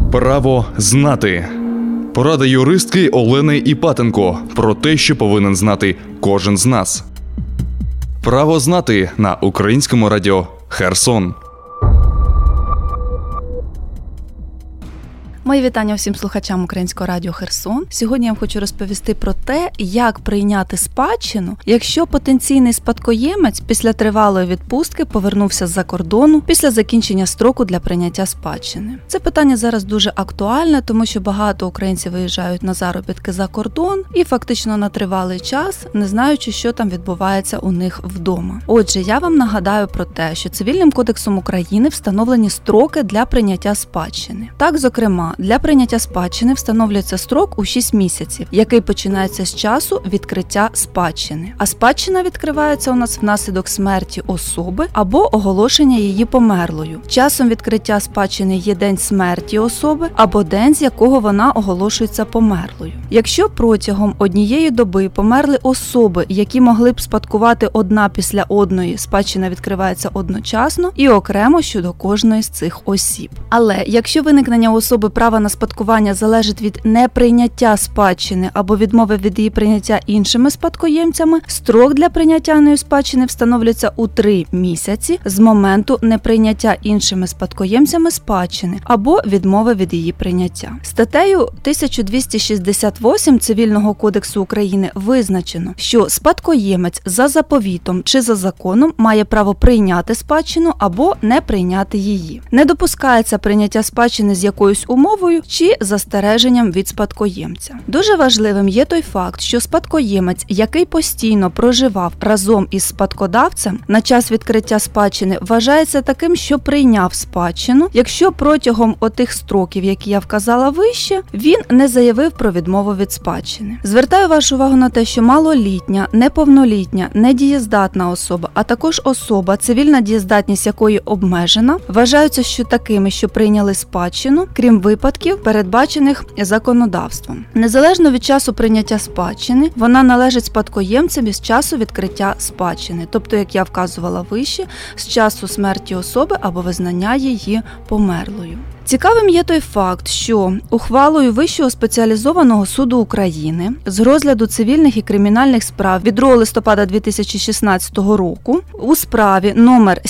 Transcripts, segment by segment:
Право знати. Порада юристки Олени Іпатенко про те, що повинен знати кожен з нас. Право знати на Українському радіо Херсон. Мої вітання всім слухачам Українського радіо Херсон. Сьогодні я вам хочу розповісти про те, як прийняти спадщину, якщо потенційний спадкоємець після тривалої відпустки повернувся з-за кордону після закінчення строку для прийняття спадщини. Це питання зараз дуже актуальне, тому що багато українців виїжджають на заробітки за кордон і фактично на тривалий час, не знаючи, що там відбувається у них вдома. Отже, я вам нагадаю про те, що Цивільним кодексом України встановлені строки для прийняття спадщини. Так, зокрема, для прийняття спадщини встановлюється строк у 6 місяців, який починається з часу відкриття спадщини. А спадщина відкривається у нас внаслідок смерті особи або оголошення її померлою. Часом відкриття спадщини є день смерті особи або день, з якого вона оголошується померлою. Якщо протягом однієї доби померли особи, які могли б спадкувати одна після одної, спадщина відкривається одночасно і окремо щодо кожної з цих осіб. Але якщо виникнення особи права на спадкування залежить від неприйняття спадщини або відмови від її прийняття іншими спадкоємцями, строк для прийняття нею спадщини встановлюється у 3 місяці з моменту неприйняття іншими спадкоємцями спадщини або відмови від її прийняття. Статтею 1268 Цивільного кодексу України визначено, що спадкоємець за заповітом чи за законом має право прийняти спадщину або не прийняти її. Не допускається прийняття спадщини з якоюсь умовою чи застереженням від спадкоємця. Дуже важливим є той факт, що спадкоємець, який постійно проживав разом із спадкодавцем на час відкриття спадщини, вважається таким, що прийняв спадщину, якщо протягом отих строків, які я вказала вище, він не заявив про відмову від спадщини. Звертаю вашу увагу на те, що малолітня, неповнолітня, недієздатна особа, а також особа, цивільна дієздатність якої обмежена, вважаються, що такими, що прийняли спадщину, крім випадків, передбачених законодавством. Незалежно від часу прийняття спадщини, вона належить спадкоємцеві з часу відкриття спадщини, тобто, як я вказувала вище, з часу смерті особи або визнання її померлою. Цікавим є той факт, що ухвалою Вищого спеціалізованого суду України з розгляду цивільних і кримінальних справ від 2 листопада 2016 року у справі номер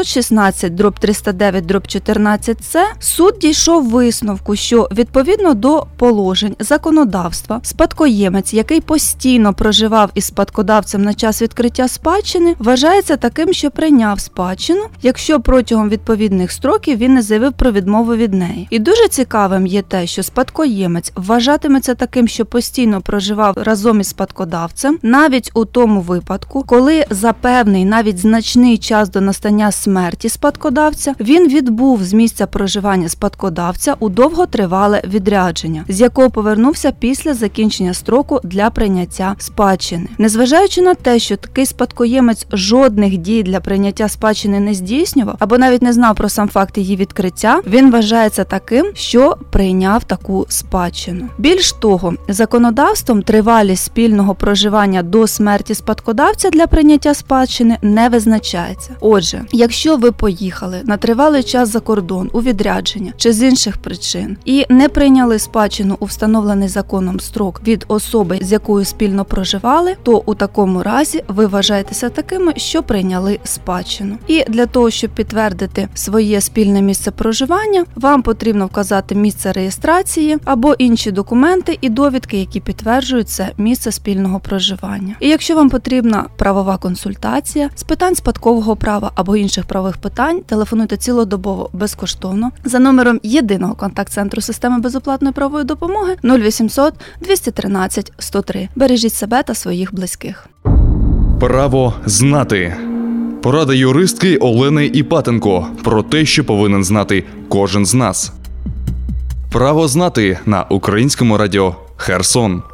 716/309/14-С суд дійшов висновку, що відповідно до положень законодавства спадкоємець, який постійно проживав із спадкодавцем на час відкриття спадщини, вважається таким, що прийняв спадщину, якщо протягом відповідних строків він не заявив про відмову від неї. І дуже цікавим є те, що спадкоємець вважатиметься таким, що постійно проживав разом із спадкодавцем, навіть у тому випадку, коли за певний, навіть значний час до настання смерті спадкодавця, він відбув з місця проживання спадкодавця у довготривале відрядження, з якого повернувся після закінчення строку для прийняття спадщини. Незважаючи на те, що такий спадкоємець жодних дій для прийняття спадщини не здійснював, або навіть не знав про сам факт її відкриття, він вважається таким, що прийняв таку спадщину. Більш того, законодавством тривалість спільного проживання до смерті спадкодавця для прийняття спадщини не визначається. Отже, якщо ви поїхали на тривалий час за кордон у відрядження чи з інших причин і не прийняли спадщину у встановлений законом строк від особи, з якою спільно проживали, то у такому разі ви вважаєтеся такими, що прийняли спадщину. І для того, щоб підтвердити своє спільне місце проживання, вам потрібно вказати місце реєстрації або інші документи і довідки, які підтверджують це місце спільного проживання. І якщо вам потрібна правова консультація з питань спадкового права або інших правових питань, телефонуйте цілодобово безкоштовно за номером єдиного контакт-центру системи безоплатної правової допомоги 0800 213 103. Бережіть себе та своїх близьких. Право знати. Порада юристки Олени Іпатенко про те, що повинен знати кожен з нас. Право знати на Українському радіо Херсон.